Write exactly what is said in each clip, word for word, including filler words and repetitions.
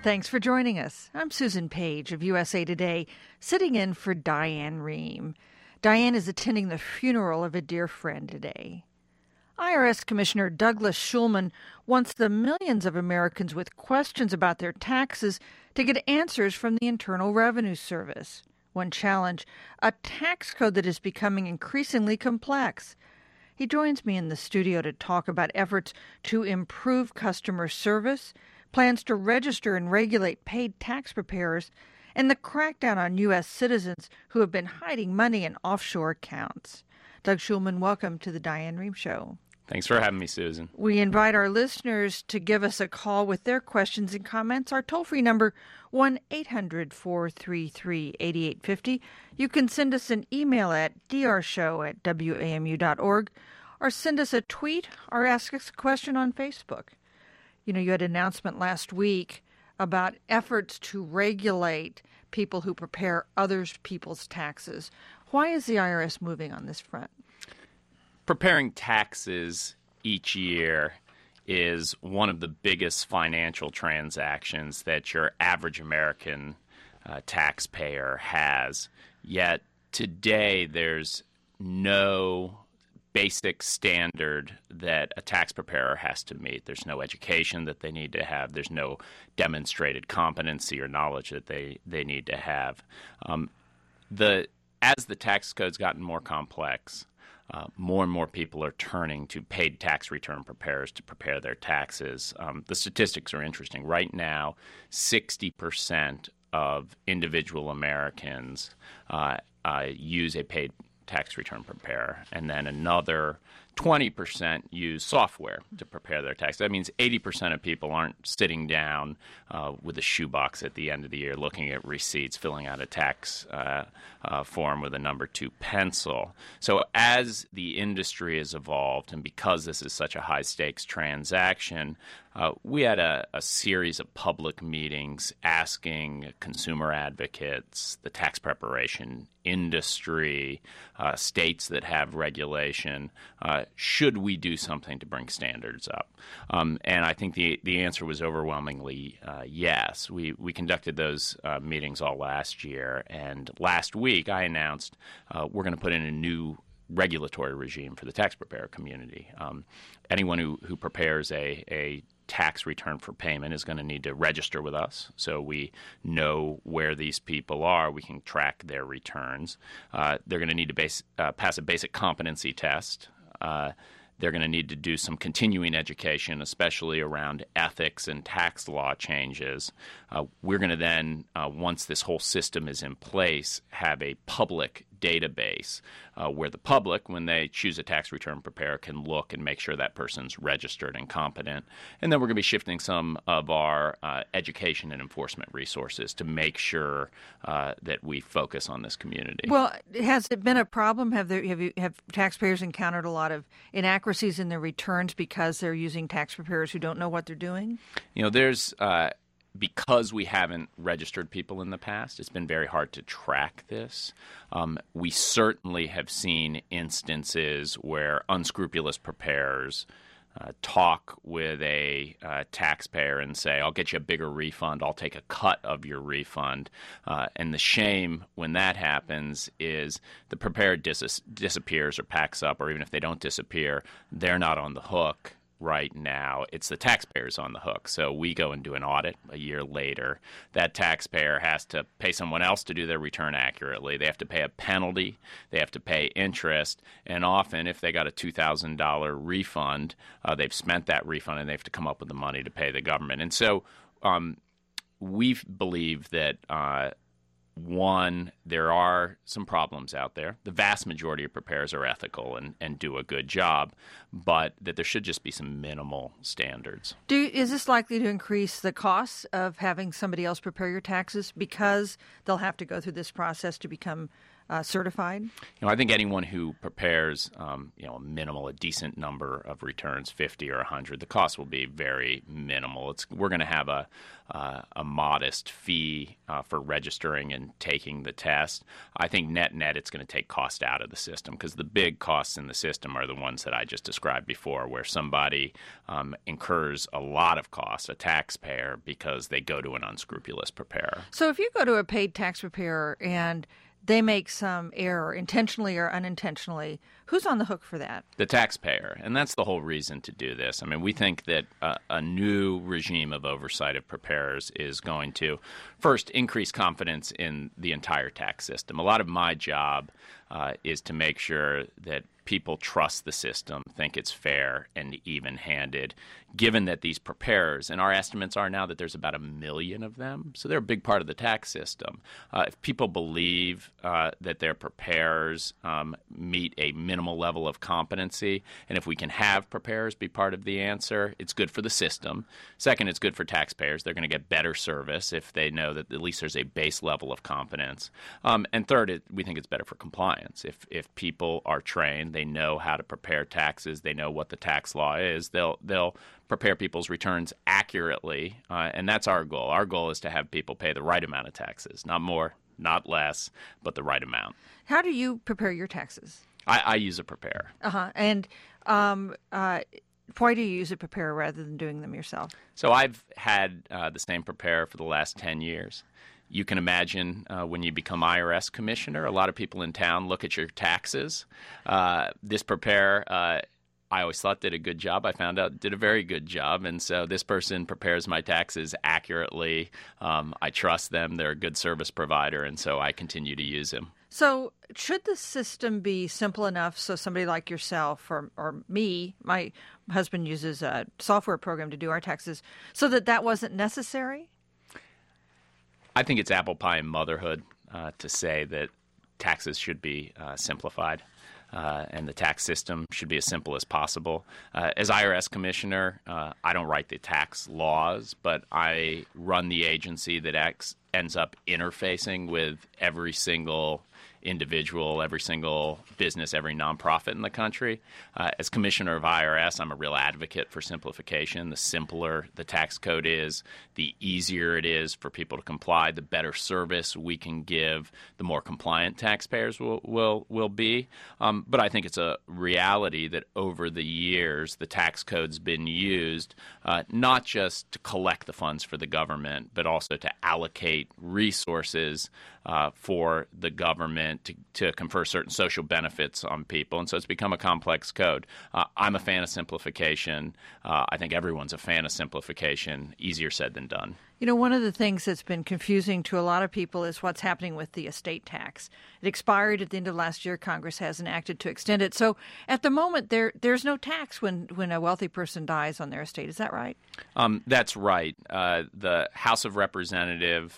Thanks for joining us. I'm Susan Page of U S A Today, sitting in for Diane Rehm. Diane is attending the funeral of a dear friend today. I R S Commissioner Douglas Shulman wants the millions of Americans with questions about their taxes to get answers from the Internal Revenue Service. One challenge, a tax code that is becoming increasingly complex. He joins me in the studio to talk about efforts to improve customer service, plans to register and regulate paid tax preparers, and the crackdown on U S citizens who have been hiding money in offshore accounts. Doug Shulman, welcome to the Diane Rehm Show. Thanks for having me, Susan. We invite our listeners to give us a call with their questions and comments. Our toll-free number, one eight hundred, four three three, eight eight five zero. You can send us an email at d r show at w a m u dot org, or send us a tweet or ask us a question on Facebook. You know, you had an announcement last week about efforts to regulate people who prepare other people's taxes. Why is the I R S moving on this front? Preparing taxes each year is one of the biggest financial transactions that your average American uh, taxpayer has. Yet today there's no basic standard that a tax preparer has to meet. There's no education that they need to have. There's no demonstrated competency or knowledge that they, they need to have. Um, the as the tax code's gotten more complex, uh, more and more people are turning to paid tax return preparers to prepare their taxes. Um, the statistics are interesting. Right now, sixty percent of individual Americans uh, uh, use a paid tax return preparer, and then another twenty percent use software to prepare their tax. That means eighty percent of people aren't sitting down uh, with a shoebox at the end of the year looking at receipts, filling out a tax uh, uh, form with a number two pencil. So as the industry has evolved, and because this is such a high-stakes transaction, uh, we had a, a series of public meetings asking consumer advocates, the tax preparation industry, uh, states that have regulation, uh, should we do something to bring standards up? Um, and I think the the answer was overwhelmingly uh, yes. We we conducted those uh, meetings all last year, and last week I announced uh, we're going to put in a new regulatory regime for the tax preparer community. Um, anyone who, who prepares a, a tax return for payment is going to need to register with us, so we know where these people are. We can track their returns. Uh, they're going to need to base, uh, pass a basic competency test. Uh, they're going to need to do some continuing education, especially around ethics and tax law changes. Uh, we're going to then, uh, once this whole system is in place, have a public database uh, where the public, when they choose a tax return preparer, can look and make sure that person's registered and competent. And then we're going to be shifting some of our uh, education and enforcement resources to make sure uh, that we focus on this community. Well, has it been a problem? Have there have you, have taxpayers encountered a lot of inaccuracies in their returns because they're using tax preparers who don't know what they're doing? You know, there's uh, because we haven't registered people in the past, it's been very hard to track this. Um, we certainly have seen instances where unscrupulous preparers uh, talk with a uh, taxpayer and say, I'll get you a bigger refund, I'll take a cut of your refund. Uh, and the shame when that happens is the preparer dis- disappears or packs up, or even if they don't disappear, they're not on the hook. Right now, it's the taxpayers on the hook. So we go and do an audit a year later. That taxpayer has to pay someone else to do their return accurately. They have to pay a penalty. They have to pay interest. And often, if they got a two thousand dollars refund, uh, they've spent that refund and they have to come up with the money to pay the government. And so um, we believe that uh, One, there are some problems out there. The vast majority of preparers are ethical and, and do a good job, but that there should just be some minimal standards. Do Is this likely to increase the costs of having somebody else prepare your taxes because they'll have to go through this process to become uh, certified? You know, I think anyone who prepares, um, you know, a minimal, a decent number of returns, fifty or one hundred, the cost will be very minimal. It's we're going to have a uh, a modest fee uh, for registering and taking the test. I think net net, it's going to take cost out of the system because the big costs in the system are the ones that I just described before, where somebody um, incurs a lot of costs, a taxpayer, because they go to an unscrupulous preparer. So if you go to a paid tax preparer and they make some error, intentionally or unintentionally, who's on the hook for that? The taxpayer. And that's the whole reason to do this. I mean, we think that uh, a new regime of oversight of preparers is going to, first, increase confidence in the entire tax system. A lot of my job uh, is to make sure that people trust the system, think it's fair and even-handed, given that these preparers, and our estimates are now that there's about a million of them, so they're a big part of the tax system. Uh, if people believe uh, that their preparers um, meet a minimal level of competency, and if we can have preparers be part of the answer, it's good for the system. Second, it's good for taxpayers. They're going to get better service if they know that at least there's a base level of competence. Um, and third, it, we think it's better for compliance. If if people are trained, they know how to prepare taxes, they know what the tax law is, they'll they'll prepare people's returns accurately, uh, and that's our goal. Our goal is to have people pay the right amount of taxes, not more, not less, but the right amount. How do you prepare your taxes? I, I use a preparer. Uh-huh. And um, uh, why do you use a preparer rather than doing them yourself? So I've had uh, the same preparer for the last ten years. You can imagine uh, when you become I R S commissioner, a lot of people in town look at your taxes. Uh, this preparer, uh, I always thought did a good job. I found out did a very good job. And so this person prepares my taxes accurately. Um, I trust them. They're a good service provider. And so I continue to use him. So should the system be simple enough so somebody like yourself or, or me, my husband uses a software program to do our taxes, so that that wasn't necessary? I think it's apple pie and motherhood uh, to say that taxes should be uh, simplified. Uh, and the tax system should be as simple as possible. Uh, as I R S commissioner, uh, I don't write the tax laws, but I run the agency that acts, ends up interfacing with every single individual, every single business, every nonprofit in the country. Uh, as commissioner of I R S, I'm a real advocate for simplification. The simpler the tax code is, the easier it is for people to comply, the better service we can give, the more compliant taxpayers will will, will be. Um, but I think it's a reality that over the years, the tax code's been used uh, not just to collect the funds for the government, but also to allocate resources uh, for the government to, to confer certain social benefits on people. And so it's become a complex code. Uh, I'm a fan of simplification. Uh, I think everyone's a fan of simplification. Easier said than done. You know, one of the things that's been confusing to a lot of people is what's happening with the estate tax. It expired at the end of last year. Congress hasn't acted to extend it. So at the moment, there there's no tax when, when a wealthy person dies on their estate. Is that right? Um, that's right. Uh, the House of Representatives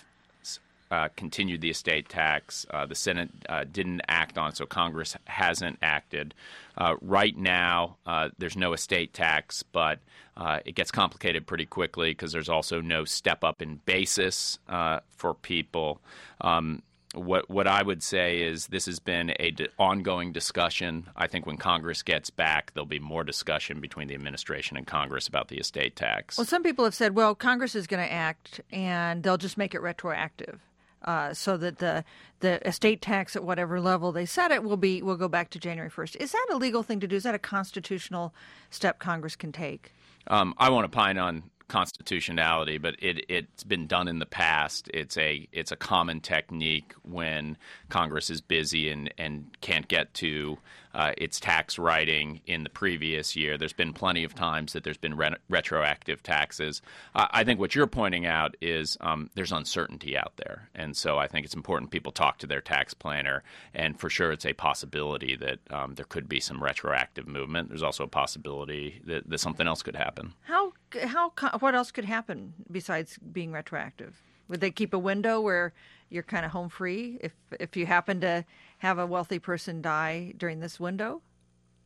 Uh, continued the estate tax. Uh, the Senate uh, didn't act on it, so Congress hasn't acted. Uh, right now, uh, there's no estate tax, but uh, it gets complicated pretty quickly because there's also no step up in basis uh, for people. Um, what what I would say is this has been a d- ongoing discussion. I think when Congress gets back, there'll be more discussion between the administration and Congress about the estate tax. Well, some people have said, well, Congress is going to act and they'll just make it retroactive. Uh, so that the the estate tax at whatever level they set it will be will go back to January first. Is that a legal thing to do? Is that a constitutional step Congress can take? Um, I won't opine on constitutionality, but it, it's been done in the past. It's a it's a common technique when Congress is busy and, and can't get to uh, its tax writing in the previous year. There's been plenty of times that there's been re- retroactive taxes. Uh, I think what you're pointing out is um, there's uncertainty out there. And so I think it's important people talk to their tax planner. And for sure, it's a possibility that um, there could be some retroactive movement. There's also a possibility that, that something else could happen. How how what else could happen besides being retroactive? Would they keep a window where you're kind of home free if if you happen to have a wealthy person die during this window?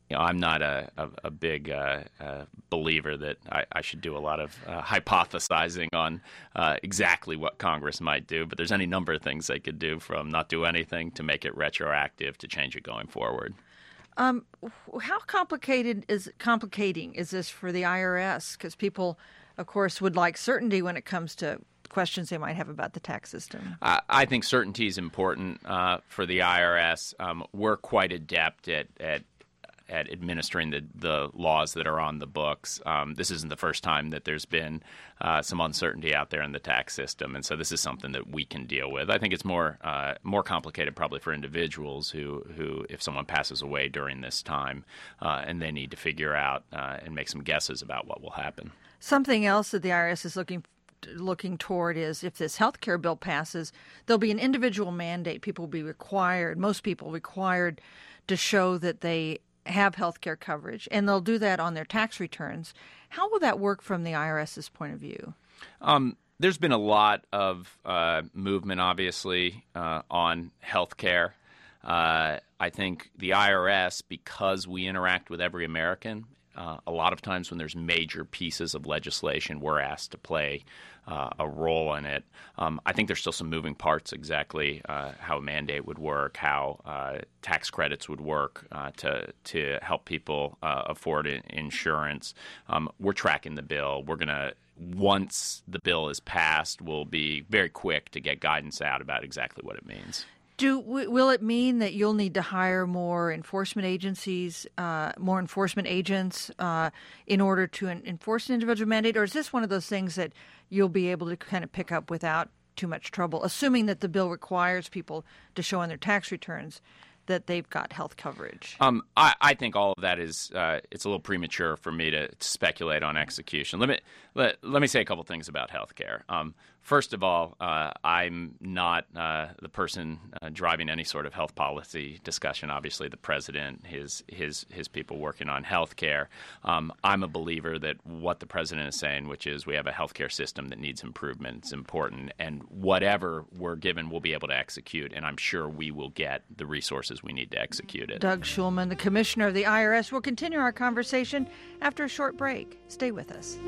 you know, I'm not a, a, a big uh, uh, believer that I, I should do a lot of uh, hypothesizing on uh, exactly what Congress might do, but there's any number of things they could do, from not do anything to make it retroactive to change it going forward. Um, how complicated is complicating is this for the I R S? Because people, of course, would like certainty when it comes to questions they might have about the tax system. I, I think certainty is important uh, for the I R S. Um, we're quite adept at, at at administering the, the laws that are on the books. Um, this isn't the first time that there's been uh, some uncertainty out there in the tax system, and so this is something that we can deal with. I think it's more uh, more complicated probably for individuals who, who if someone passes away during this time uh, and they need to figure out uh, and make some guesses about what will happen. Something else that the I R S is looking looking toward is, if this health care bill passes, there'll be an individual mandate. People will be required, most people required, to show that they have health care coverage, and they'll do that on their tax returns. How will that work from the IRS's point of view? Um, there's been a lot of uh, movement, obviously, uh, on health care. Uh, I think the I R S, because we interact with every American, Uh, a lot of times when there's major pieces of legislation, we're asked to play uh, a role in it. Um, I think there's still some moving parts exactly uh, how a mandate would work, how uh, tax credits would work uh, to to help people uh, afford insurance. Um, we're tracking the bill. We're going to, once the bill is passed, we'll be very quick to get guidance out about exactly what it means. Do will it mean that you'll need to hire more enforcement agencies, uh, more enforcement agents uh, in order to enforce an individual mandate, or is this one of those things that you'll be able to kind of pick up without too much trouble, assuming that the bill requires people to show on their tax returns that they've got health coverage? Um, I, I think all of that is uh, it's a little premature for me to, to speculate on execution. Let me let, let me say a couple things about health care. Um, first of all, uh, I'm not uh, the person uh, driving any sort of health policy discussion. Obviously, the president, his his his people working on health care. Um, I'm a believer that what the president is saying, which is we have a health care system that needs improvement, it's important, and whatever we're given, we'll be able to execute, and I'm sure we will get the resources we need to execute it. Doug Shulman, the commissioner of the I R S. We'll continue our conversation after a short break. Stay with us.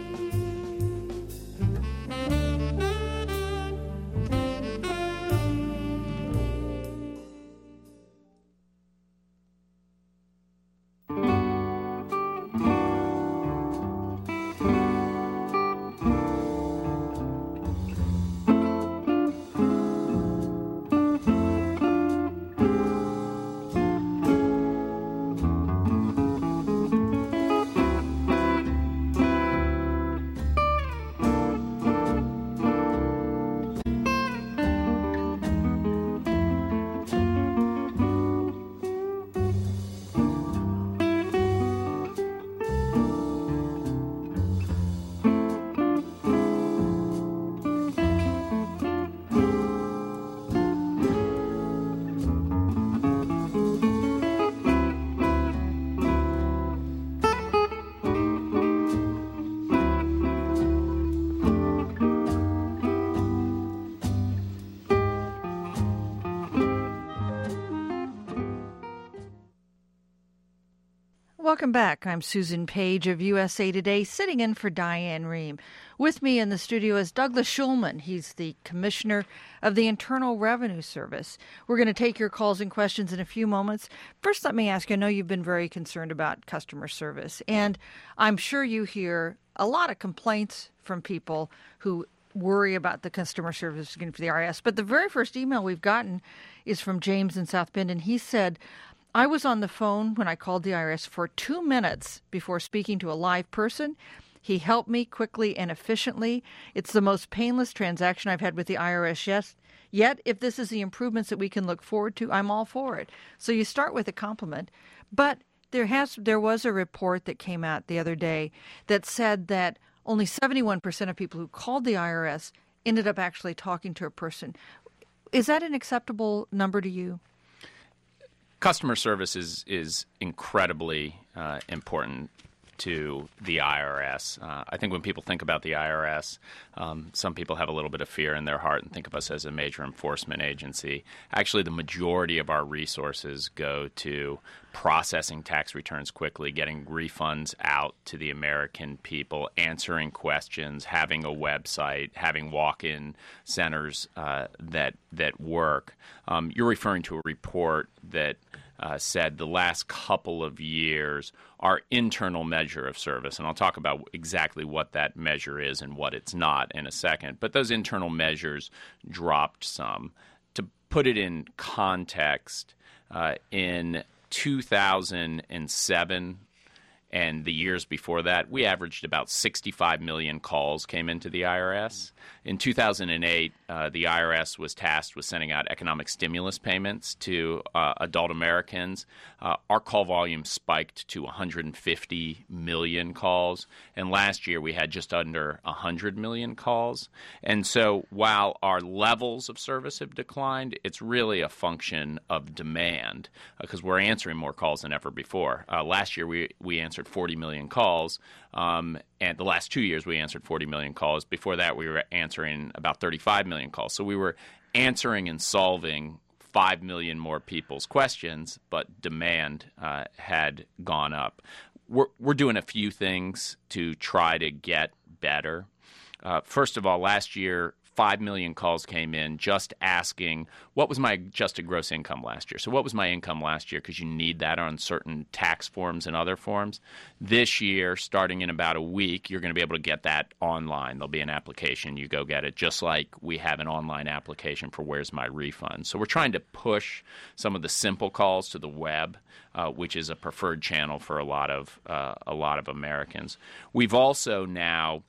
Welcome back. I'm Susan Page of U S A Today, sitting in for Diane Rehm. With me in the studio is Douglas Shulman. He's the Commissioner of the Internal Revenue Service. We're going to take your calls and questions in a few moments. First, let me ask you, I know you've been very concerned about customer service, and I'm sure you hear a lot of complaints from people who worry about the customer service for the I R S. But the very first email we've gotten is from James in South Bend, and he said, I was on the phone when I called the I R S for two minutes before speaking to a live person. He helped me quickly and efficiently. It's the most painless transaction I've had with the I R S yet. Yet, if this is the improvements that we can look forward to, I'm all for it. So you start with a compliment. But there has there was a report that came out the other day that said that only seventy-one percent of people who called the I R S ended up actually talking to a person. Is that an acceptable number to you? Customer service is is incredibly uh, important. to the I R S. Uh, I think when people think about the I R S, um, some people have a little bit of fear in their heart and think of us as a major enforcement agency. Actually, the majority of our resources go to processing tax returns quickly, getting refunds out to the American people, answering questions, having a website, having walk-in centers uh, that that work. Um, you're referring to a report that uh, said the last couple of years, our internal measure of service, and I'll talk about exactly what that measure is and what it's not in a second, but those internal measures dropped some. To put it in context, uh, in two thousand seven and the years before that, we averaged about sixty-five million calls came into the I R S. In two thousand eight, uh, the I R S was tasked with sending out economic stimulus payments to uh, adult Americans. Uh, our call volume spiked to one hundred fifty million calls, and last year we had just under one hundred million calls. And so while our levels of service have declined, it's really a function of demand because uh, we're answering more calls than ever before. Uh, last year we, we answered forty million calls, um, and the last two years we answered forty million calls. Before that, we were answering about thirty-five million calls. So we were answering and solving five million more people's questions, but demand uh, had gone up. We're, we're doing a few things to try to get better. Uh, first of all, last year, five million calls came in just asking, what was my adjusted gross income last year? So what was my income last year? Because you need that on certain tax forms and other forms. This year, starting in about a week, you're going to be able to get that online. There'll be an application. You go get it, just like we have an online application for Where's My Refund. So we're trying to push some of the simple calls to the web, uh, which is a preferred channel for a lot of uh, a lot of Americans. We've also now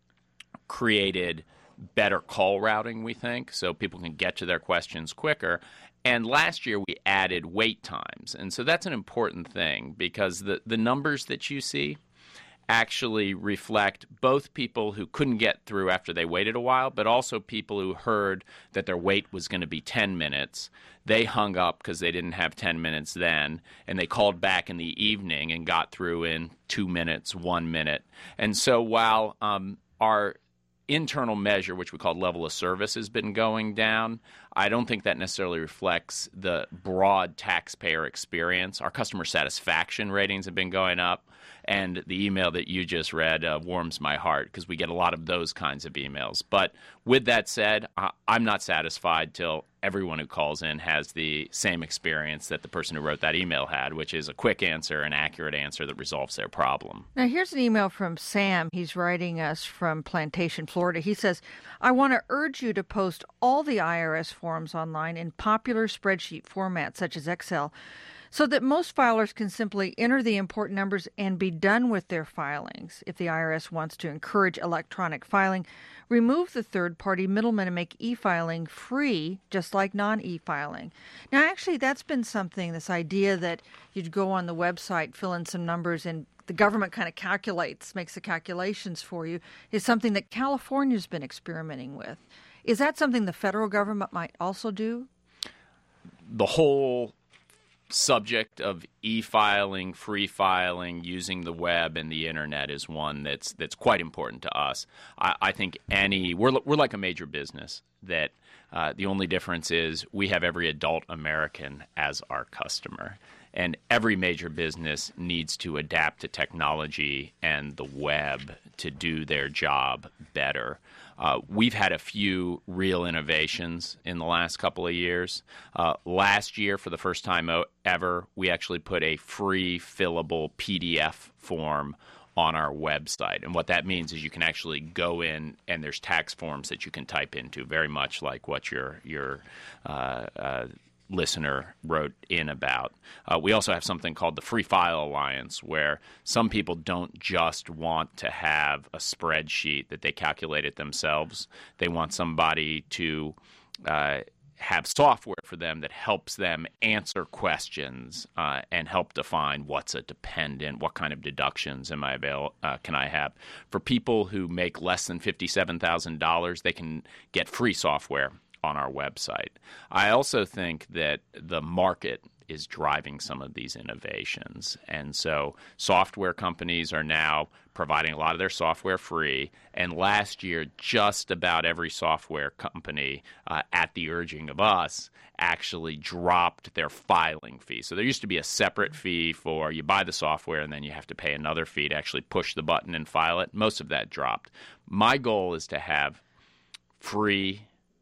created better call routing, we think, so people can get to their questions quicker. And last year we added wait times. And so that's an important thing because the, the numbers that you see actually reflect both people who couldn't get through after they waited a while, but also people who heard that their wait was going to be ten minutes. They hung up because they didn't have ten minutes then, and they called back in the evening and got through in two minutes, one minute. And so while um, our internal measure, which we call level of service, has been going down, I don't think that necessarily reflects the broad taxpayer experience. Our customer satisfaction ratings have been going up, and the email that you just read uh, warms my heart because we get a lot of those kinds of emails. But with that said, I- I'm not satisfied till everyone who calls in has the same experience that the person who wrote that email had, which is a quick answer, an accurate answer that resolves their problem. Now, here's an email from Sam. He's writing us from Plantation, Florida. He says, I want to urge you to post all the I R S forms online in popular spreadsheet formats such as Excel so that most filers can simply enter the important numbers and be done with their filings. If the I R S wants to encourage electronic filing, remove the third-party middleman and make e-filing free, just like non-e-filing. Now, actually, that's been something, this idea that you'd go on the website, fill in some numbers, and the government kind of calculates, makes the calculations for you, is something that California's been experimenting with. Is that something the federal government might also do? The whole subject of e-filing, free filing, using the web and the internet is one that's that's quite important to us. I, I think any we're we're like a major business that uh, the only difference is we have every adult American as our customer. And every major business needs to adapt to technology and the web to do their job better. Uh, we've had a few real innovations in the last couple of years. Uh, last year, for the first time ever, we actually put a free fillable P D F form on our website. And what that means is you can actually go in and there's tax forms that you can type into, very much like what your your uh, uh, listener wrote in about. Uh, we also have something called the Free File Alliance, where some people don't just want to have a spreadsheet that they calculate it themselves. They want somebody to uh, have software for them that helps them answer questions uh, and help define what's a dependent, what kind of deductions am I avail- uh, can I have. For people who make less than fifty-seven thousand dollars, they can get free software on our website. I also think that the market is driving some of these innovations. And so software companies are now providing a lot of their software free. And last year, just about every software company, uh, at the urging of us, actually dropped their filing fee. So there used to be a separate fee for you buy the software and then you have to pay another fee to actually push the button and file it. Most of that dropped. My goal is to have free,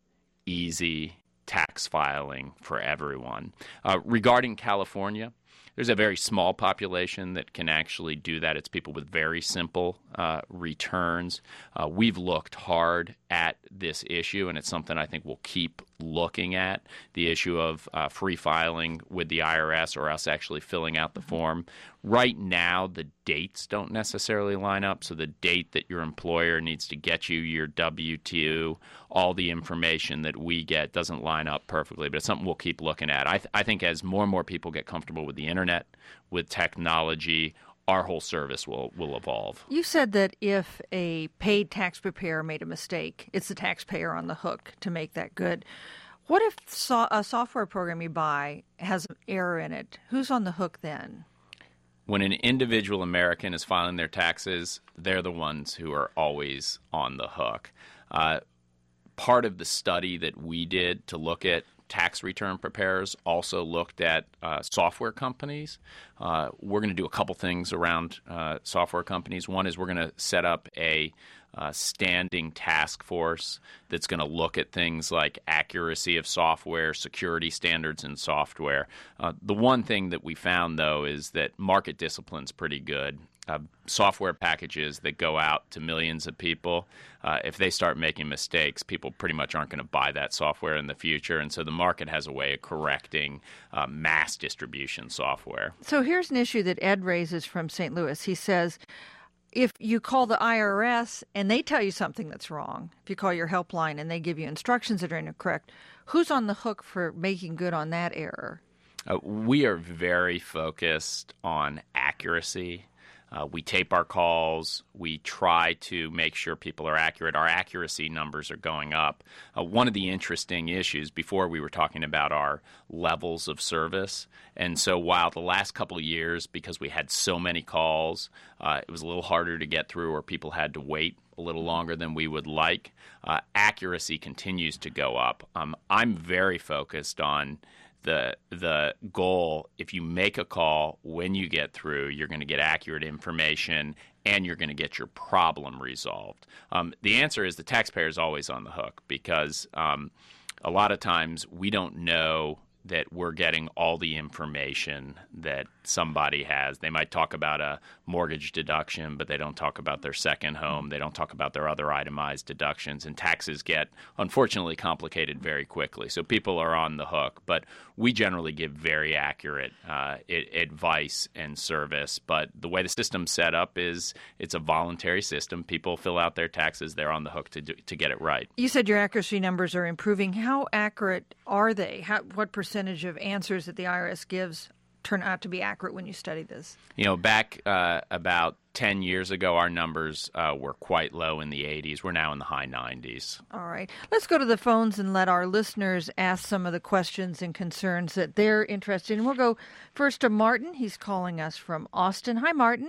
easy tax filing for everyone. Uh, regarding California, there's a very small population that can actually do that. It's people with very simple uh, returns. Uh, we've looked hard at this issue, and it's something I think we'll keep looking at, the issue of uh, free filing with the I R S or us actually filling out the form. Right now, the dates don't necessarily line up, so the date that your employer needs to get you your W two, all the information that we get doesn't line up perfectly, but it's something we'll keep looking at. I, th- I think as more and more people get comfortable with the internet, with technology, our whole service will, will evolve. You said that if a paid tax preparer made a mistake, it's the taxpayer on the hook to make that good. What if so- a software program you buy has an error in it? Who's on the hook then? When an individual American is filing their taxes, they're the ones who are always on the hook. Uh, part of the study that we did to look at tax return preparers also looked at uh, software companies. Uh, we're going to do a couple things around uh, software companies. One is we're going to set up a uh, standing task force that's going to look at things like accuracy of software, security standards in software. Uh, the one thing that we found, though, is that market discipline's pretty good. Uh, software packages that go out to millions of people, uh, if they start making mistakes, people pretty much aren't going to buy that software in the future. And so the market has a way of correcting uh, mass distribution software. So here's an issue that Ed raises from Saint Louis. He says, if you call the I R S and they tell you something that's wrong, if you call your helpline and they give you instructions that are incorrect, who's on the hook for making good on that error? Uh, we are very focused on accuracy. Uh, we tape our calls. We try to make sure people are accurate. Our accuracy numbers are going up. Uh, one of the interesting issues, before we were talking about our levels of service, and so while the last couple of years, because we had so many calls, uh, it was a little harder to get through or people had to wait a little longer than we would like, uh, accuracy continues to go up. Um, I'm very focused on the the goal. If you make a call, when you get through, you're going to get accurate information and you're going to get your problem resolved. Um, the answer is the taxpayer is always on the hook because um, a lot of times we don't know that we're getting all the information that somebody has. They might talk about a mortgage deduction, but they don't talk about their second home. They don't talk about their other itemized deductions. And taxes get, unfortunately, complicated very quickly. So people are on the hook. But we generally give very accurate uh, I- advice and service. But the way the system's set up is it's a voluntary system. People fill out their taxes. They're on the hook to do, to get it right. You said your accuracy numbers are improving. How accurate are they? How, what percentage of answers that the I R S gives turn out to be accurate when you study this? You know, back uh, about ten years ago, our numbers uh, were quite low in the eighties. We're now in the high nineties. All right. Let's go to the phones and let our listeners ask some of the questions and concerns that they're interested in. We'll go first to Martin. He's calling us from Austin. Hi, Martin.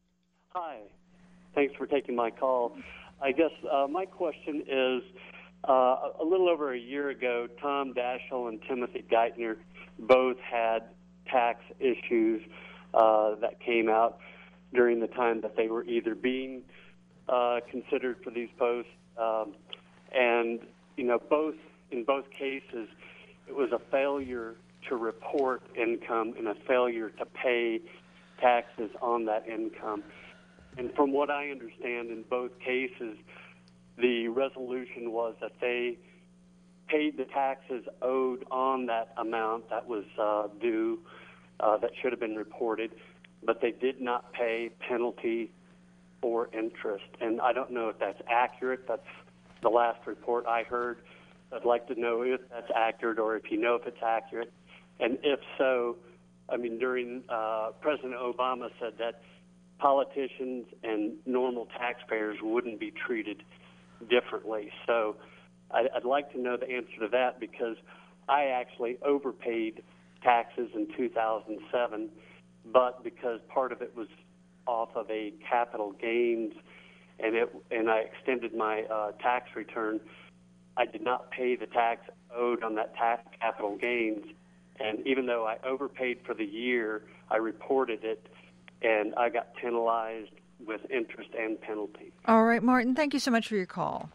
Hi. Thanks for taking my call. I guess uh, my question is, uh, a little over a year ago, Tom Daschle and Timothy Geithner both had tax issues uh, that came out during the time that they were either being uh, considered for these posts, um, and you know, both in both cases, it was a failure to report income and a failure to pay taxes on that income. And from what I understand, in both cases, the resolution was that they paid the taxes owed on that amount that was uh, due, uh, that should have been reported, but they did not pay penalty or interest. And I don't know if that's accurate. That's the last report I heard. I'd like to know if that's accurate or if you know if it's accurate. And if so, I mean, during uh, President Obama said that politicians and normal taxpayers wouldn't be treated differently. So I'd, I'd like to know the answer to that because I actually overpaid taxes in two thousand seven, but because part of it was off of a capital gains, and it and I extended my uh, tax return, I did not pay the tax owed on that tax capital gains. And even though I overpaid for the year, I reported it, and I got penalized with interest and penalty. All right, Martin, thank you so much for your call.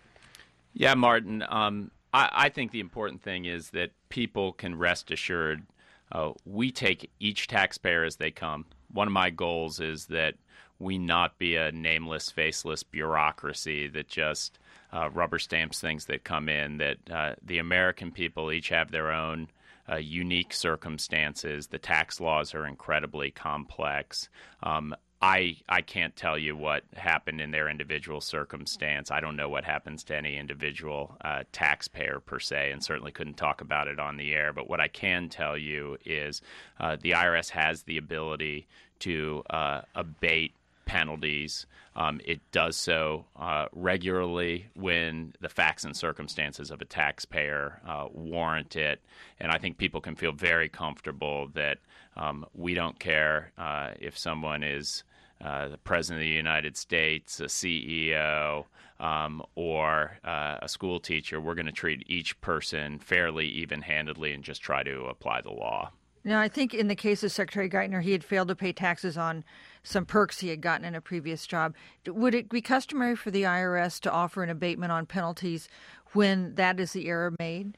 Yeah, Martin, um, I, I think the important thing is that people can rest assured uh, we take each taxpayer as they come. One of my goals is that we not be a nameless, faceless bureaucracy that just uh, rubber stamps things that come in, that uh, the American people each have their own uh, unique circumstances. The tax laws are incredibly complex. Um, I I can't tell you what happened in their individual circumstance. I don't know what happens to any individual uh, taxpayer per se, and certainly couldn't talk about it on the air. But what I can tell you is uh, the I R S has the ability to uh, abate penalties. Um, it does so uh, regularly when the facts and circumstances of a taxpayer uh, warrant it. And I think people can feel very comfortable that um, we don't care uh, if someone is uh, the President of the United States, a C E O, um, or uh, a school teacher. We're going to treat each person fairly, even-handedly, and just try to apply the law. Now, I think in the case of Secretary Geithner, he had failed to pay taxes on some perks he had gotten in a previous job. Would it be customary for the I R S to offer an abatement on penalties when that is the error made?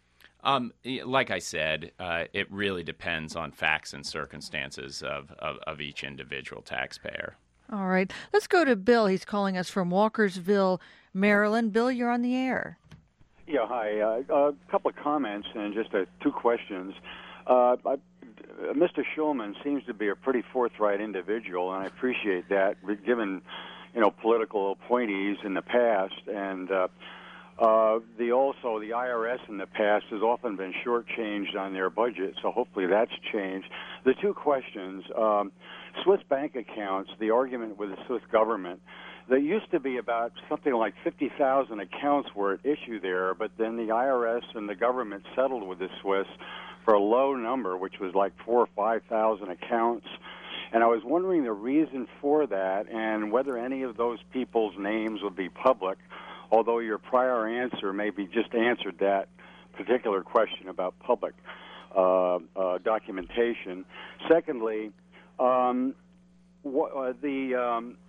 Um, like I said, uh, it really depends on facts and circumstances of, of, of each individual taxpayer. All right. Let's go to Bill. He's calling us from Walkersville, Maryland. Bill, you're on the air. Yeah, hi. Uh, a couple of comments and just uh, two questions. Uh, I, Mister Shulman seems to be a pretty forthright individual, and I appreciate that, given, you know, political appointees in the past. And uh, uh, the also the I R S in the past has often been shortchanged on their budget, so hopefully that's changed. The two questions: um, Swiss bank accounts. The argument with the Swiss government. There used to be about something like fifty thousand accounts were at issue there, but then the I R S and the government settled with the Swiss for a low number, which was like four or five thousand accounts. And I was wondering the reason for that and whether any of those people's names would be public, although your prior answer maybe just answered that particular question about public uh, uh, documentation. Secondly, um, wh- uh, the um,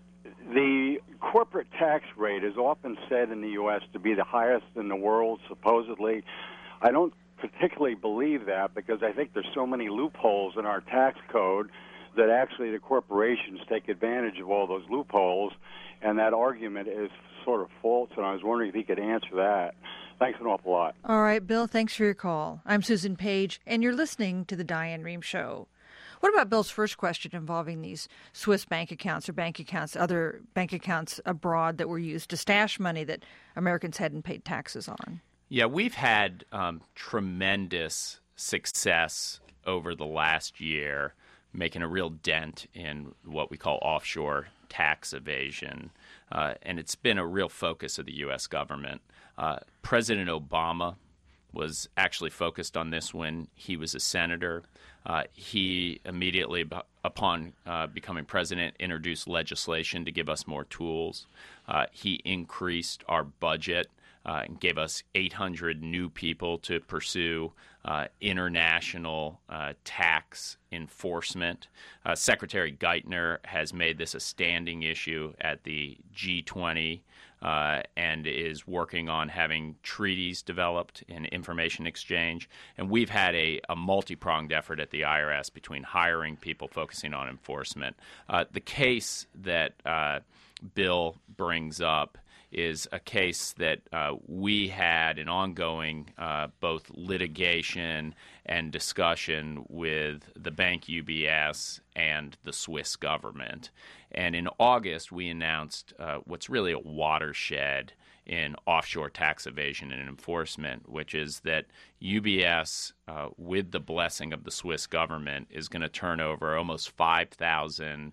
the corporate tax rate is often said in the U S to be the highest in the world, supposedly. I don't particularly believe that because I think there's so many loopholes in our tax code that actually the corporations take advantage of all those loopholes, and that argument is sort of false, and I was wondering if he could answer that. Thanks an awful lot. All right, Bill, thanks for your call. I'm Susan Page, and you're listening to The Diane Rehm Show. What about Bill's first question involving these Swiss bank accounts or bank accounts, other bank accounts abroad that were used to stash money that Americans hadn't paid taxes on? Yeah, we've had um, tremendous success over the last year making a real dent in what we call offshore tax evasion, uh, and it's been a real focus of the U S government. Uh, President Obama was actually focused on this when he was a senator. Uh, he immediately, b- upon uh, becoming president, introduced legislation to give us more tools. Uh, he increased our budget uh, and gave us eight hundred new people to pursue uh, international uh, tax enforcement. Uh, Secretary Geithner has made this a standing issue at the G twenty uh, and is working on having treaties developed in information exchange. And we've had a, a multi-pronged effort at the I R S between hiring people, focusing on enforcement. Uh, the case that uh, Bill brings up is a case that uh, we had an ongoing uh, both litigation and discussion with the bank U B S and the Swiss government. And in August, we announced uh, what's really a watershed in offshore tax evasion and enforcement, which is that U B S, uh, with the blessing of the Swiss government, is going to turn over almost five thousand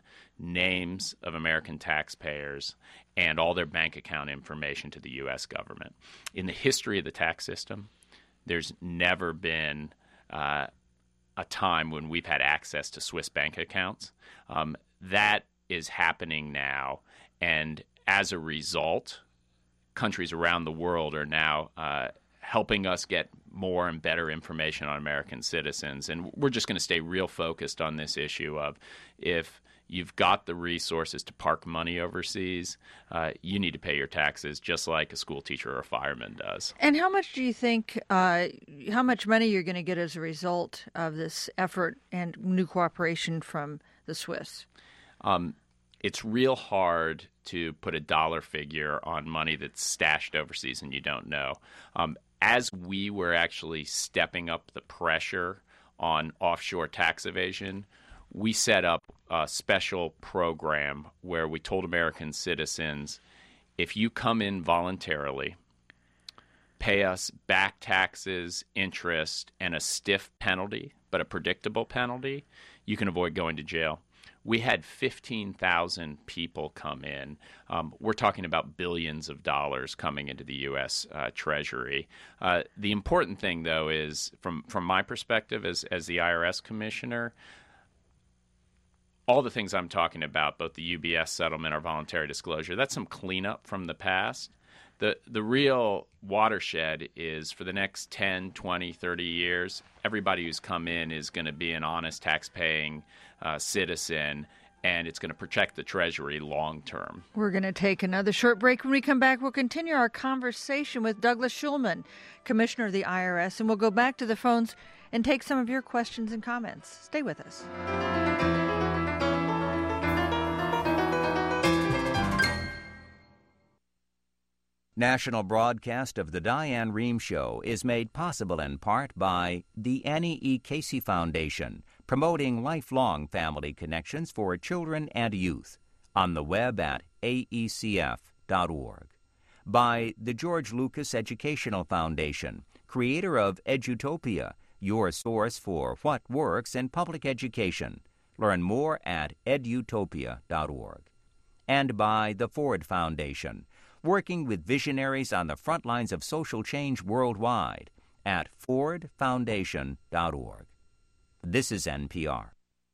names of American taxpayers and all their bank account information to the U S government. In the history of the tax system, there's never been uh, a time when we've had access to Swiss bank accounts. Um, that is happening now, and as a result, countries around the world are now uh, helping us get more and better information on American citizens. And we're just going to stay real focused on this issue of if you've got the resources to park money overseas, uh, you need to pay your taxes just like a school teacher or a fireman does. And how much do you think, uh, how much money you're going to get as a result of this effort and new cooperation from the Swiss? Um, it's real hard to put a dollar figure on money that's stashed overseas and you don't know. Um, as we were actually stepping up the pressure on offshore tax evasion, we set up a special program where we told American citizens, if you come in voluntarily, pay us back taxes, interest, and a stiff penalty, but a predictable penalty, you can avoid going to jail. We had fifteen thousand people come in. Um, we're talking about billions of dollars coming into the U S uh, Treasury. Uh, the important thing, though, is from, from my perspective as, as the I R S commissioner, all the things I'm talking about, both the U B S settlement or voluntary disclosure, that's some cleanup from the past. The the real watershed is for the next ten, twenty, thirty years, everybody who's come in is going to be an honest tax-paying uh, citizen, and it's going to protect the Treasury long term. We're going to take another short break. When we come back, we'll continue our conversation with Douglas Shulman, Commissioner of the I R S, and we'll go back to the phones and take some of your questions and comments. Stay with us. National broadcast of the Diane Rehm Show is made possible in part by the Annie E. Casey Foundation, promoting lifelong family connections for children and youth, on the web at A E C F dot org. By the George Lucas Educational Foundation, creator of Edutopia, your source for what works in public education. Learn more at edutopia dot org. And by the Ford Foundation, working with visionaries on the front lines of social change worldwide at ford foundation dot org. This is N P R.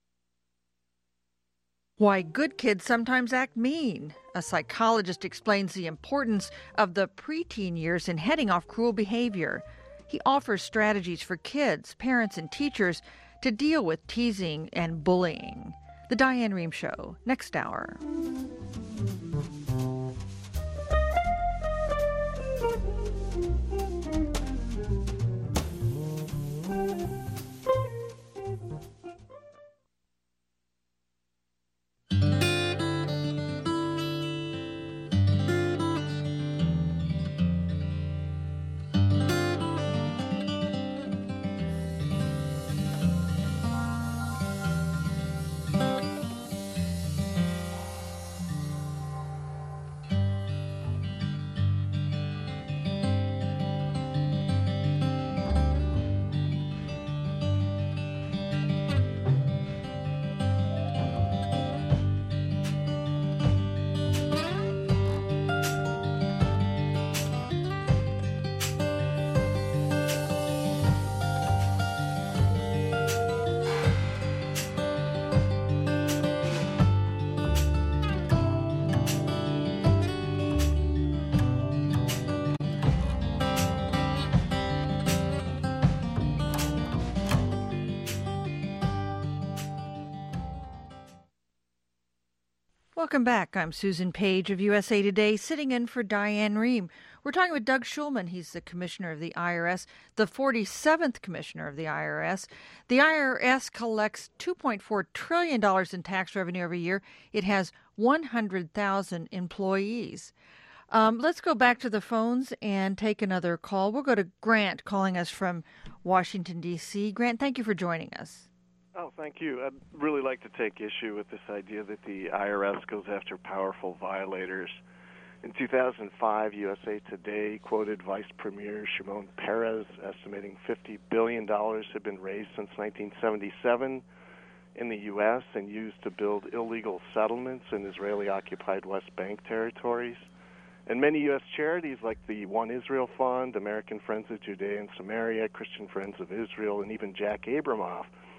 Why good kids sometimes act mean. A psychologist explains the importance of the preteen years in heading off cruel behavior. He offers strategies for kids, parents, and teachers to deal with teasing and bullying. The Diane Rehm Show, next hour. Welcome back. I'm Susan Page of U S A Today, sitting in for Diane Rehm. We're talking with Doug Shulman. He's the Commissioner of the I R S, the forty-seventh Commissioner of the I R S. The I R S collects two point four trillion dollars in tax revenue every year. It has one hundred thousand employees. Um, let's go back to the phones and take another call. We'll go to Grant calling us from Washington, D C Grant, thank you for joining us. Oh, thank you. I'd really like to take issue with this idea that the I R S goes after powerful violators. In two thousand five, U S A Today quoted Vice Premier Shimon Peres, estimating fifty billion dollars had been raised since nineteen seventy-seven in the U S and used to build illegal settlements in Israeli-occupied West Bank territories. And many U S charities like the One Israel Fund, American Friends of Judea and Samaria, Christian Friends of Israel, and even Jack Abramoff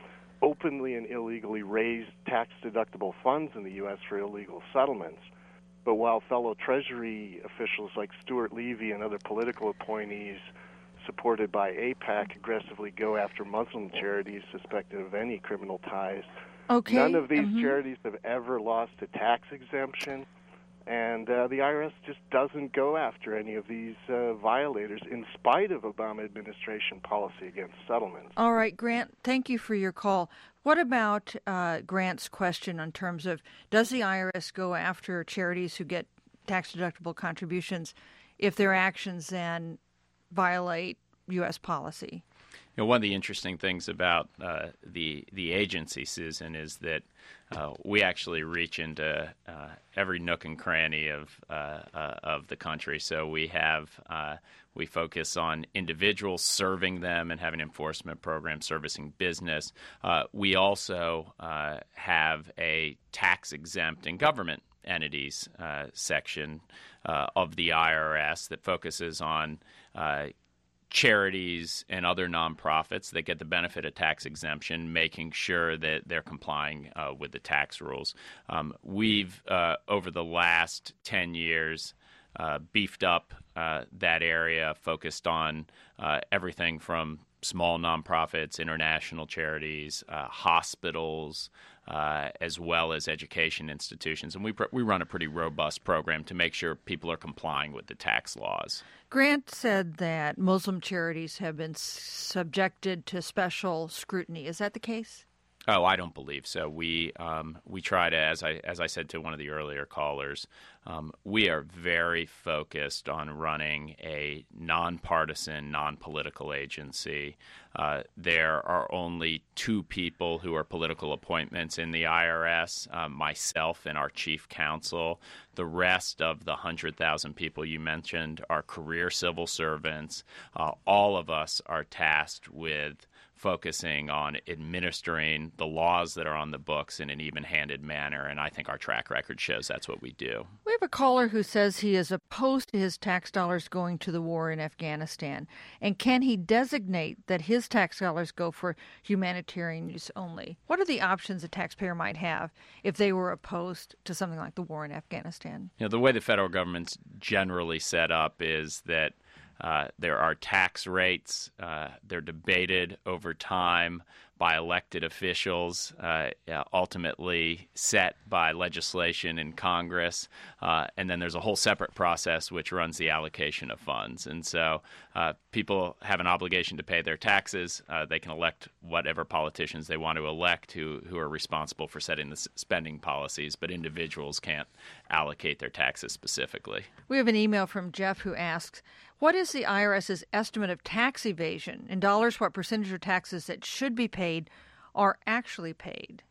openly and illegally raised tax-deductible funds in the U S for illegal settlements. But while fellow Treasury officials like Stuart Levy and other political appointees supported by AIPAC aggressively go after Muslim charities suspected of any criminal ties, okay. none of these mm-hmm. charities have ever lost a tax exemption, and uh, the I R S just doesn't go after any of these uh, violators in spite of Obama administration policy against settlements. All right, Grant, thank you for your call. What about uh, Grant's question in terms of does the I R S go after charities who get tax-deductible contributions if their actions then violate U S policy? You know, one of the interesting things about uh, the the agency, Susan, is that uh, we actually reach into uh, every nook and cranny of uh, uh, of the country. So we have uh, we focus on individuals, serving them, and having enforcement programs servicing business. Uh, we also uh, have a tax exempt and government entities uh, section uh, of the I R S that focuses on uh, charities and other nonprofits that get the benefit of tax exemption, making sure that they're complying uh, with the tax rules. Um, we've, uh, over the last ten years, uh, beefed up uh, that area, focused on uh, everything from small nonprofits, international charities, uh, hospitals, uh, as well as education institutions. And we pr- we run a pretty robust program to make sure people are complying with the tax laws. Grant said that Muslim charities have been subjected to special scrutiny. Is that the case? Oh, I don't believe so. We um, we try to, as I as I said to one of the earlier callers, um, we are very focused on running a nonpartisan, non-political agency. Uh, there are only two people who are political appointments in the I R S, uh, myself and our chief counsel. The rest of the one hundred thousand people you mentioned are career civil servants. Uh, all of us are tasked with focusing on administering the laws that are on the books in an even-handed manner, and I think our track record shows that's what we do. We have a caller who says he is opposed to his tax dollars going to the war in Afghanistan, and can he designate that his tax dollars go for humanitarian use only? What are the options a taxpayer might have if they were opposed to something like the war in Afghanistan? You know, the way the federal government's generally set up is that Uh, there are tax rates. Uh, they're debated over time by elected officials, uh, ultimately set by legislation in Congress. Uh, and then there's a whole separate process which runs the allocation of funds. And so uh, people have an obligation to pay their taxes. Uh, they can elect whatever politicians they want to elect who, who are responsible for setting the spending policies, but individuals can't allocate their taxes specifically. We have an email from Jeff who asks, what is the I R S's estimate of tax evasion? In dollars, what percentage of taxes that should be paid are actually paid?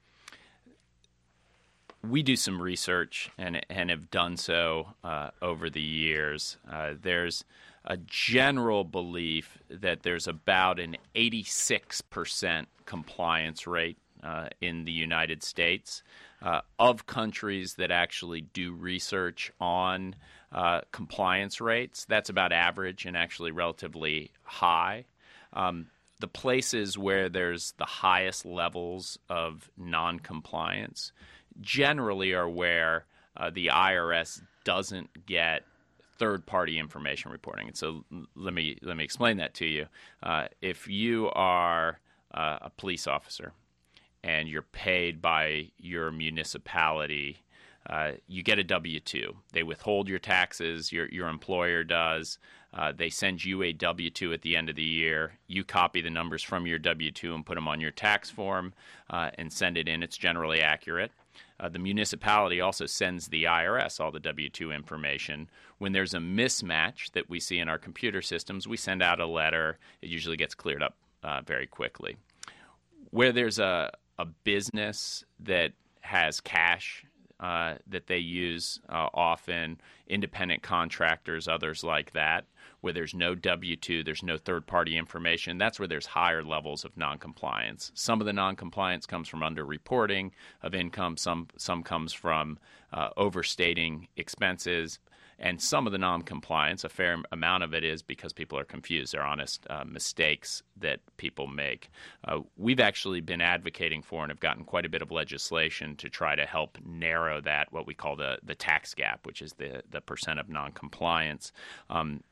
We do some research and and have done so uh, over the years. Uh, there's a general belief that there's about an eighty-six percent compliance rate uh, in the United States. Uh, of countries that actually do research on uh, compliance rates, that's about average and actually relatively high. Um, the places where there's the highest levels of non-compliance generally are where uh, the I R S doesn't get third-party information reporting. And so let me let me explain that to you. Uh, if you are uh, a police officer and you're paid by your municipality, uh, you get a W two. They withhold your taxes, your your employer does. Uh, they send you a W two at the end of the year. You copy the numbers from your W two and put them on your tax form uh, and send it in. It's generally accurate. Uh, the municipality also sends the I R S all the W two information. When there's a mismatch that we see in our computer systems, we send out a letter. It usually gets cleared up uh, very quickly. Where there's a a business that has cash uh, that they use, uh, often independent contractors, others like that, where there's no W two, there's no third-party information, that's where there's higher levels of noncompliance. Some of the noncompliance comes from underreporting of income. Some some comes from uh, overstating expenses. And some of the non-compliance, a fair amount of it is because people are confused. They're honest uh, mistakes that people make. Uh, we've actually been advocating for and have gotten quite a bit of legislation to try to help narrow that, what we call the, the tax gap, which is the, the percent of non-compliance. Um,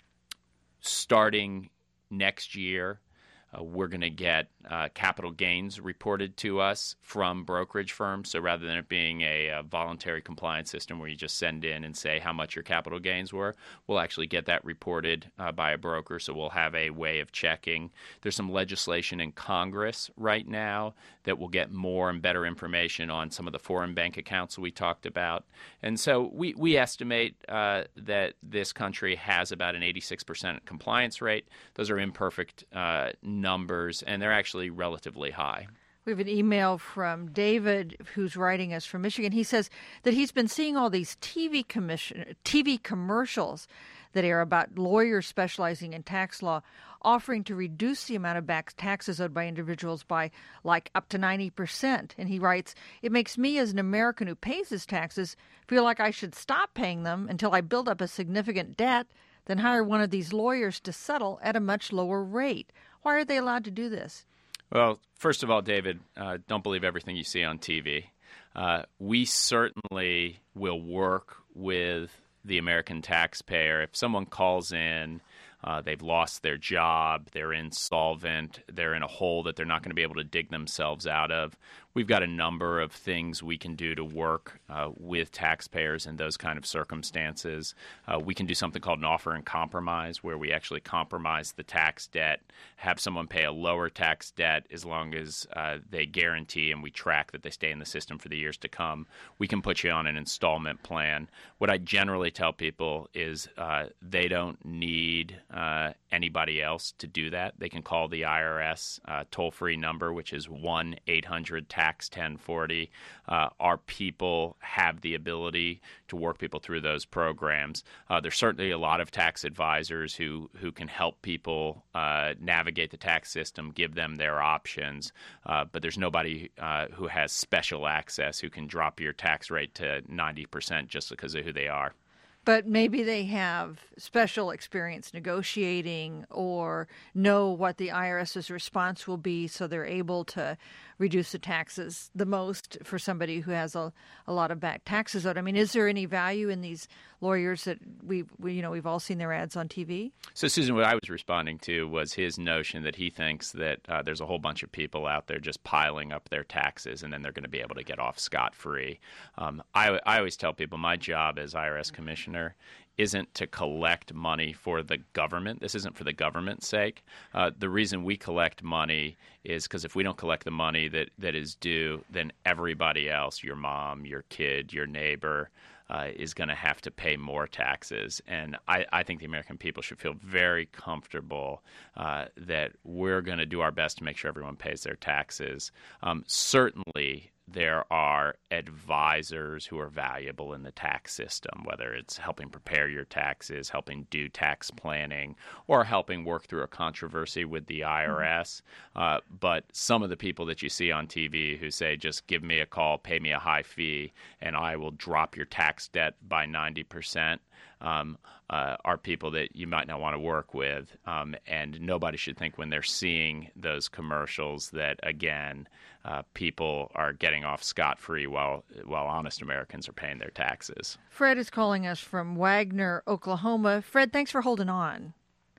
starting next year, Uh, we're going to get uh, capital gains reported to us from brokerage firms. So rather than it being a, a voluntary compliance system where you just send in and say how much your capital gains were, we'll actually get that reported uh, by a broker. So we'll have a way of checking. There's some legislation in Congress right now that will get more and better information on some of the foreign bank accounts we talked about. And so we, we estimate uh, that this country has about an eighty-six percent compliance rate. Those are imperfect uh, numbers, and they're actually relatively high. We have an email from David who's writing us from Michigan. He says that he's been seeing all these T V commission, T V commercials that are about lawyers specializing in tax law offering to reduce the amount of back taxes owed by individuals by like up to ninety percent. And he writes, it makes me as an American who pays his taxes feel like I should stop paying them until I build up a significant debt, then hire one of these lawyers to settle at a much lower rate. Why are they allowed to do this? Well, first of all, David, uh, don't believe everything you see on T V. Uh, we certainly will work with the American taxpayer. If someone calls in, uh, they've lost their job, they're insolvent, they're in a hole that they're not going to be able to dig themselves out of, we've got a number of things we can do to work uh, with taxpayers in those kind of circumstances. Uh, we can do something called an offer and compromise, where we actually compromise the tax debt, have someone pay a lower tax debt as long as uh, they guarantee and we track that they stay in the system for the years to come. We can put you on an installment plan. What I generally tell people is uh, they don't need uh, anybody else to do that. They can call the I R S uh, toll-free number, which is one eight hundred tax ten forty. Uh, our people have the ability to work people through those programs. Uh, there's certainly a lot of tax advisors who, who can help people uh, navigate the tax system, give them their options, uh, but there's nobody uh, who has special access who can drop your tax rate to ninety percent just because of who they are. But maybe they have special experience negotiating or know what the IRS's response will be, so they're able to reduce the taxes the most for somebody who has a, a lot of back taxes owed. I mean, is there any value in these lawyers that we, we, you know, we've all seen their ads on T V? So, Susan, what I was responding to was his notion that he thinks that uh, there's a whole bunch of people out there just piling up their taxes and then they're going to be able to get off scot-free. Um, I, I always tell people my job as I R S commissioner isn't to collect money for the government. This isn't for the government's sake. Uh, the reason we collect money is because if we don't collect the money that, that is due, then everybody else, your mom, your kid, your neighbor, uh, is going to have to pay more taxes. And I, I think the American people should feel very comfortable uh, that we're going to do our best to make sure everyone pays their taxes. Um, certainly, there are advisors who are valuable in the tax system, whether it's helping prepare your taxes, helping do tax planning, or helping work through a controversy with the I R S. Uh, but some of the people that you see on T V who say, just give me a call, pay me a high fee, and I will drop your tax debt by ninety percent, um, uh, are people that you might not want to work with. Um, and nobody should think when they're seeing those commercials that, again, uh, people are getting off scot-free while while honest Americans are paying their taxes. Fred is calling us from Wagner, Oklahoma. Fred, thanks for holding on.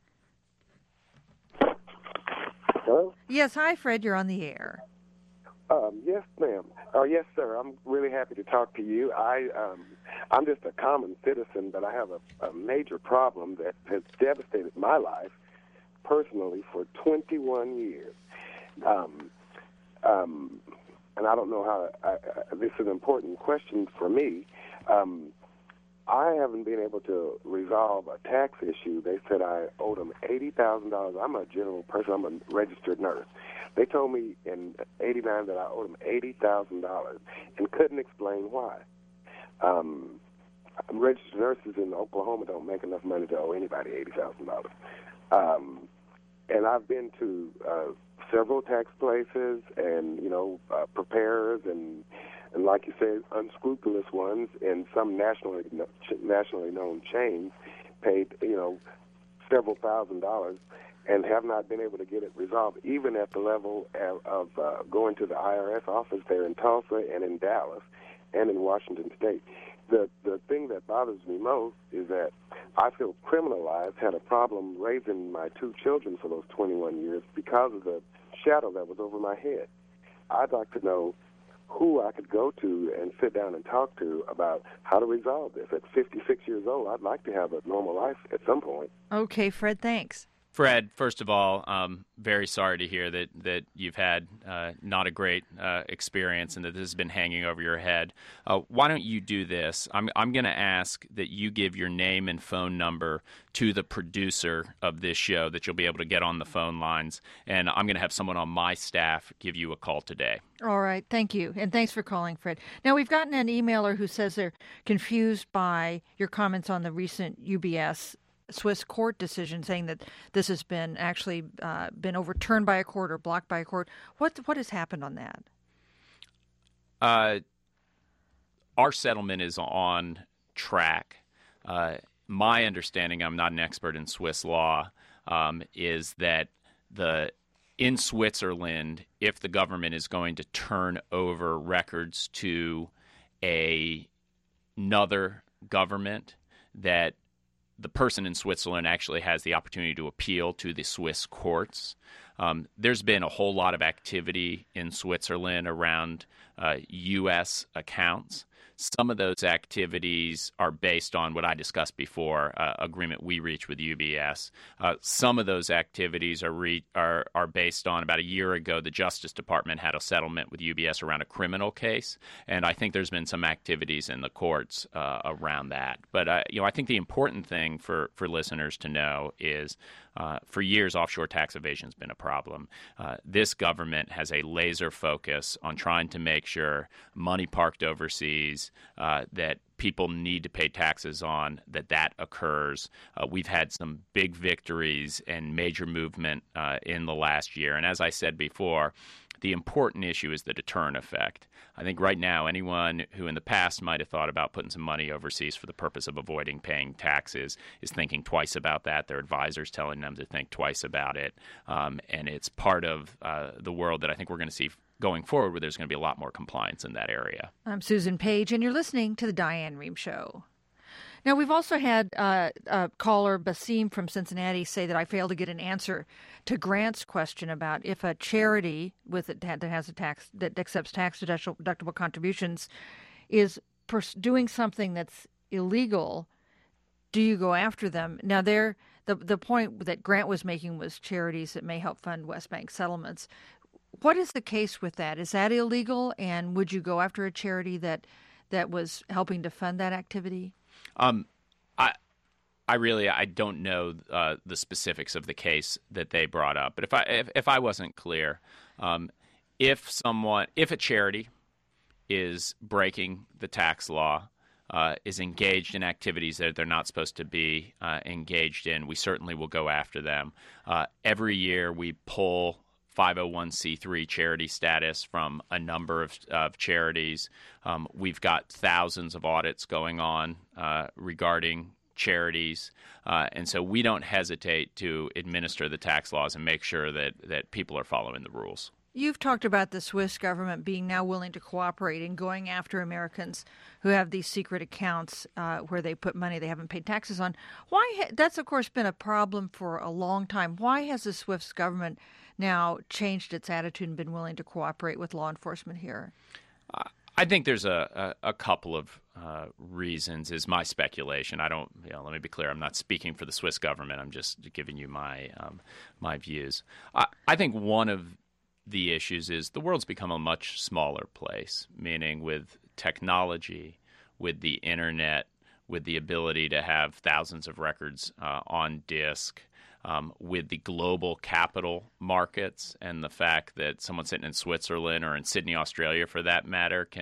Hello? Yes, hi, Fred. You're on the air. Um, yes, ma'am. Oh, yes, sir. I'm really happy to talk to you. I, um, I'm just a common citizen, but I have a, a major problem that has devastated my life personally for twenty-one years. Um, um, and I don't know how, I, I, this is an important question for me. Um, I haven't been able to resolve a tax issue. They said I owed them eighty thousand dollars. I'm a general person. I'm a registered nurse. They told me in eighty-nine that I owed them eighty thousand dollars and couldn't explain why. Um, registered nurses in Oklahoma don't make enough money to owe anybody eighty thousand dollars. Um, and I've been to uh, several tax places and, you know, uh, preparers and and like you said, unscrupulous ones in some nationally nationally known chains paid, you know, several thousand dollars and have not been able to get it resolved, even at the level of, of uh, going to the I R S office there in Tulsa and in Dallas and in Washington State. The the thing that bothers me most is that I feel criminalized, had a problem raising my two children for those twenty-one years because of the shadow that was over my head. I'd like to know who I could go to and sit down and talk to about how to resolve this. At fifty-six years old, I'd like to have a normal life at some point. Okay, Fred, thanks. Fred, first of all, um, very sorry to hear that, that you've had uh, not a great uh, experience and that this has been hanging over your head. Uh, why don't you do this? I'm, I'm going to ask that you give your name and phone number to the producer of this show that you'll be able to get on the phone lines, and I'm going to have someone on my staff give you a call today. All right, thank you, and thanks for calling, Fred. Now, we've gotten an emailer who says they're confused by your comments on the recent U B S Swiss court decision, saying that this has been actually uh, been overturned by a court or blocked by a court. What what has happened on that? Uh, our settlement is on track. Uh, my understanding, I'm not an expert in Swiss law, um, is that the in Switzerland, if the government is going to turn over records to a, another government, that the person in Switzerland actually has the opportunity to appeal to the Swiss courts. Um, there's been a whole lot of activity in Switzerland around uh, U S accounts. Some of those activities are based on what I discussed before, uh, agreement we reached with U B S. Uh, some of those activities are, re- are are based on, about a year ago, the Justice Department had a settlement with U B S around a criminal case, and I think there's been some activities in the courts uh, around that. But uh, you know, I think the important thing for, for listeners to know is uh, for years, offshore tax evasion has been a problem. Uh, this government has a laser focus on trying to make sure money parked overseas uh, that people need to pay taxes on, that that occurs. Uh, we've had some big victories and major movement uh, in the last year. And as I said before, the important issue is the deterrent effect. I think right now anyone who in the past might have thought about putting some money overseas for the purpose of avoiding paying taxes is thinking twice about that. Their advisors telling them to think twice about it. Um, and it's part of uh, the world that I think we're going to see going forward, where there's going to be a lot more compliance in that area. I'm Susan Page, and you're listening to The Diane Rehm Show. Now, we've also had uh, uh, caller Basim from Cincinnati say that I failed to get an answer to Grant's question about if a charity with a, that has a tax that accepts tax deductible contributions is pers- doing something that's illegal, do you go after them? Now, there the the point that Grant was making was charities that may help fund West Bank settlements. What is the case with that? Is that illegal? And would you go after a charity that that was helping to fund that activity? Um, I, I really, I don't know uh, the specifics of the case that they brought up. But if I, if, if I wasn't clear, um, if someone, if a charity is breaking the tax law, uh, is engaged in activities that they're not supposed to be uh, engaged in, we certainly will go after them. Uh, every year we pull five oh one c three charity status from a number of, of charities. Um, we've got thousands of audits going on uh, regarding charities, uh, and so we don't hesitate to administer the tax laws and make sure that, that people are following the rules. You've talked about the Swiss government being now willing to cooperate in going after Americans who have these secret accounts uh, where they put money they haven't paid taxes on. Why? Ha- that's, of course, been a problem for a long time. Why has the Swiss government now changed its attitude and been willing to cooperate with law enforcement here? Uh, I think there's a, a, a couple of uh, reasons, is my speculation. I don't, you know, let me be clear, I'm not speaking for the Swiss government. I'm just giving you my um, my views. I, I think one of the issues is the world's become a much smaller place, meaning with technology, with the internet, with the ability to have thousands of records uh, on disk, um, with the global capital markets and the fact that someone sitting in Switzerland or in Sydney, Australia, for that matter, can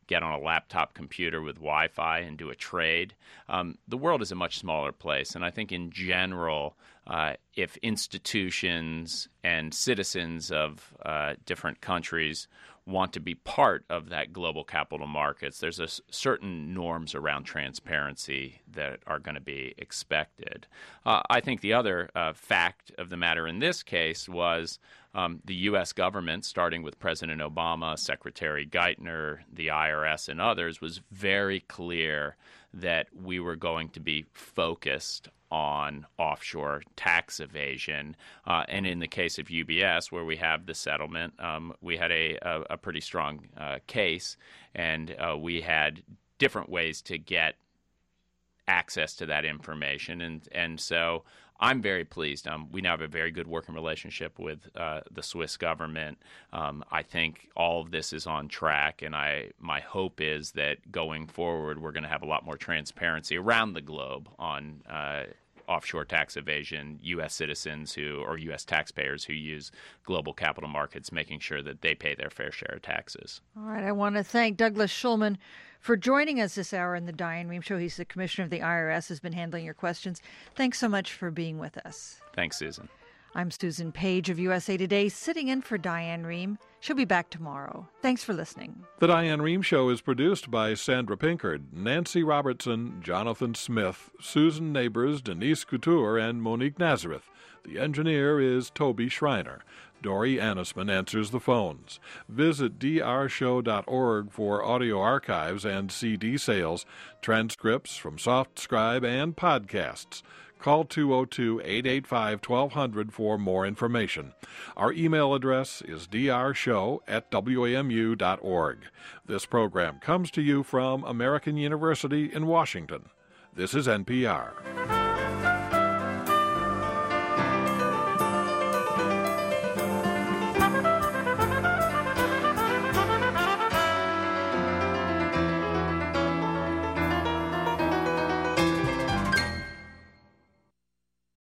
get on a laptop computer with Wi-Fi and do a trade. Um, the world is a much smaller place, and I think in general, uh, if institutions and citizens of uh, different countries want to be part of that global capital markets, there's a s- certain norms around transparency that are going to be expected. Uh, I think the other uh, fact of the matter in this case was um, the U S government, starting with President Obama, Secretary Geithner, the I R S, and others, was very clear that we were going to be focused on offshore tax evasion. Uh, and in the case of U B S, where we have the settlement, um, we had a, a, a pretty strong uh, case, and uh, we had different ways to get access to that information. And, and so I'm very pleased. Um, we now have a very good working relationship with uh, the Swiss government. Um, I think all of this is on track, and I my hope is that going forward, we're going to have a lot more transparency around the globe on uh, offshore tax evasion, U S citizens who or U S taxpayers who use global capital markets, making sure that they pay their fair share of taxes. All right. I want to thank Douglas Shulman for joining us this hour in the Diane Rehm Show. He's the commissioner of the I R S, has been handling your questions. Thanks so much for being with us. Thanks, Susan. I'm Susan Page of U S A Today, sitting in for Diane Rehm. She'll be back tomorrow. Thanks for listening. The Diane Rehm Show is produced by Sandra Pinkard, Nancy Robertson, Jonathan Smith, Susan Neighbors, Denise Couture, and Monique Nazareth. The engineer is Toby Schreiner. Dory Annisman answers the phones. Visit d r show dot org for audio archives and C D sales, transcripts from SoftScribe, and podcasts. Call two oh two, eight eight five, twelve hundred for more information. Our email address is d r show at w a m u dot org. This program comes to you from American University in Washington. This is N P R.